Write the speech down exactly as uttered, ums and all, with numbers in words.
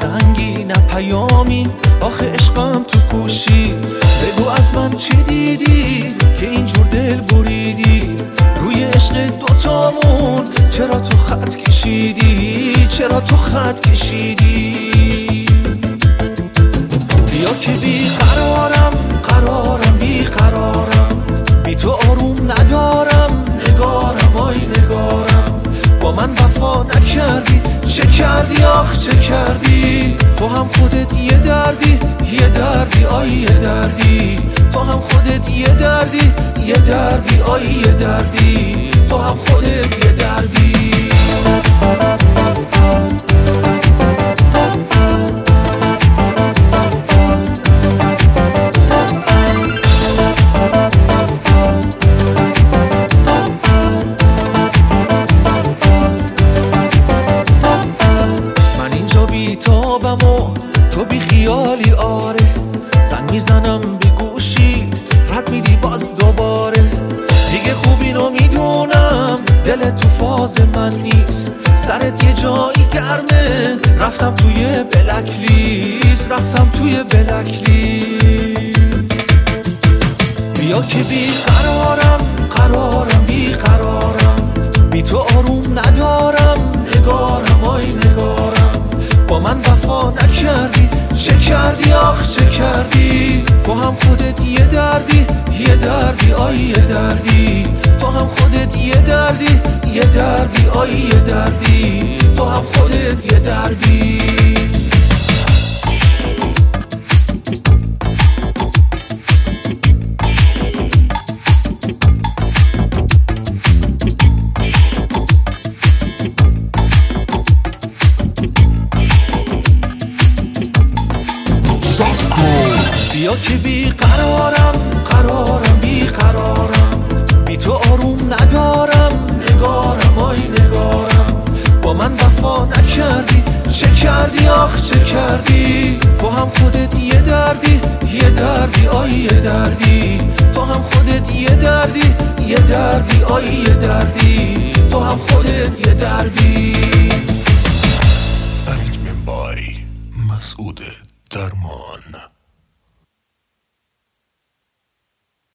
سنگی نه پیامی، آخه عشقم تو کوشی. بگو از من چی دیدی که اینجور دل بریدی؟ روی عشق دوتامون چرا تو خط کشیدی؟ چرا تو خط کشیدی؟ بیا که بی قرارم، قرارم بی قرارم، بی تو آروم ندارم، نگارم آی نگارم. با من وفا نکردی، چه کردی آخ چه کردی؟ تو هم خودت یه دردی، یه دردی آی یه دردی. تو هم خودت یه دردی، یه دردی آی یه دردی. تو هم خودت یه دردی. تو بی خیالی آره، زنگ میزنم بی گوشی، رد میدی باز دوباره. دیگه خوب اینو میدونم دلت تو فاز من نیست، سرت یه جایی گرمه. رفتم توی بلک لیست، رفتم توی بلک لیست. بیا که بی قرارم، قرارم بی قرارم، بی تو آروم ندارم، نگارم آی نگارم. با من وفا نکردی، چه کردی آخ چه کردی؟ تو هم خودت یه دردی، یه دردی آی یه دردی. تو هم خودت یه دردی، یه دردی آی یه دردی. تو هم خودت یه دردی. بیا که بی قرارم، قرارم بی قرارم، بی تو آروم ندارم، نگارم آی نگارم. با من وفا نکردی، چه کردی آخ چه کردی؟ تو هم خودت یه دردی، یه دردی آی یه دردی. تو هم خودت یه دردی، یه دردی آی یه دردی. تو هم خودت یه دردی.